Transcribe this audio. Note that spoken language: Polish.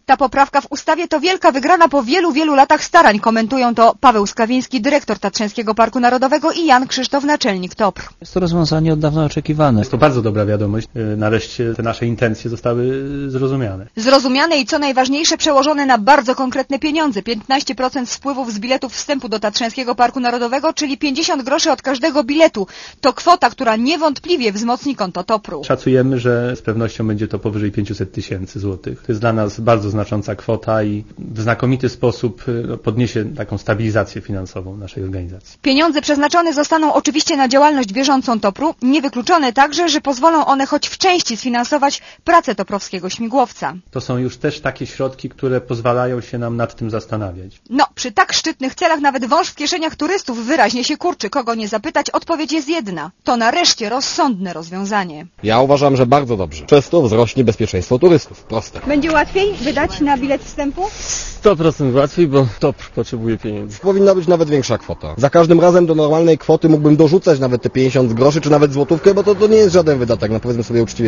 Ta poprawka w ustawie to wielka wygrana po wielu latach starań. Komentują to Paweł Skawiński, dyrektor Tatrzańskiego Parku Narodowego i Jan Krzysztof, naczelnik TOPR. Jest to rozwiązanie od dawna oczekiwane. Jest to bardzo dobra wiadomość. Nareszcie te nasze intencje zostały zrozumiane. Zrozumiane i co najważniejsze przełożone na bardzo konkretne pieniądze. 15% z wpływów z biletów wstępu do Tatrzańskiego Parku Narodowego, czyli 50 groszy od każdego biletu. To kwota, która niewątpliwie wzmocni konto TOPR-u. Szacujemy, że z pewnością będzie to powyżej 500 tysięcy złotych. To jest dla nas bardzo znacząca kwota i w znakomity sposób podniesie taką stabilizację finansową naszej organizacji. Pieniądze przeznaczone zostaną oczywiście na działalność bieżącą TOPR-u. Niewykluczone także, że pozwolą one choć w części sfinansować pracę toprowskiego śmigłowca. To są już też takie środki, które pozwalają się nam nad tym zastanawiać. No, przy tak szczytnych celach nawet wąż w kieszeniach turystów wyraźnie się kurczy. Kogo nie zapytać, odpowiedź jest jedna. To nareszcie rozsądne rozwiązanie. Ja uważam, że bardzo dobrze. Przez to wzrośnie bezpieczeństwo turystów. Proste. Będzie łatwiej wydać na bilet wstępu? 100% łatwiej, bo TOPR potrzebuje pieniędzy. Powinna być nawet większa kwota. Za każdym razem do normalnej kwoty mógłbym dorzucać nawet te 50 groszy, czy nawet złotówkę, bo to nie jest żaden wydatek, no powiedzmy sobie uczciwie.